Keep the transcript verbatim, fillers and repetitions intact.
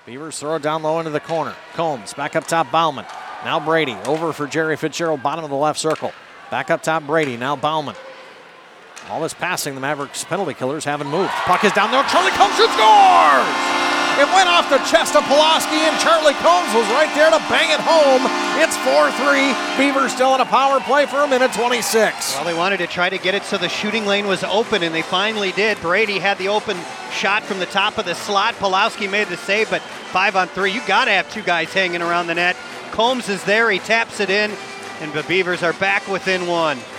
Beavers throw it down low into the corner. Combs back up top, Bauman. Now Brady over for Jerry Fitzgerald, bottom of the left circle. Back up top, Brady. Now Bauman. All this passing, the Mavericks penalty killers haven't moved. Puck is down there. Charlie Combs shoots, scores! It went off the chest of Pulaski, and Charlie Combs was right there to bang it home. It's four three. Beavers still in a power play for a minute twenty-six. Well, they wanted to try to get it so the shooting lane was open, and they finally did. Brady had the open shot from the top of the slot. Pulaski made the save, but five on three. You got to have two guys hanging around the net. Combs is there. He taps it in, and the Beavers are back within one.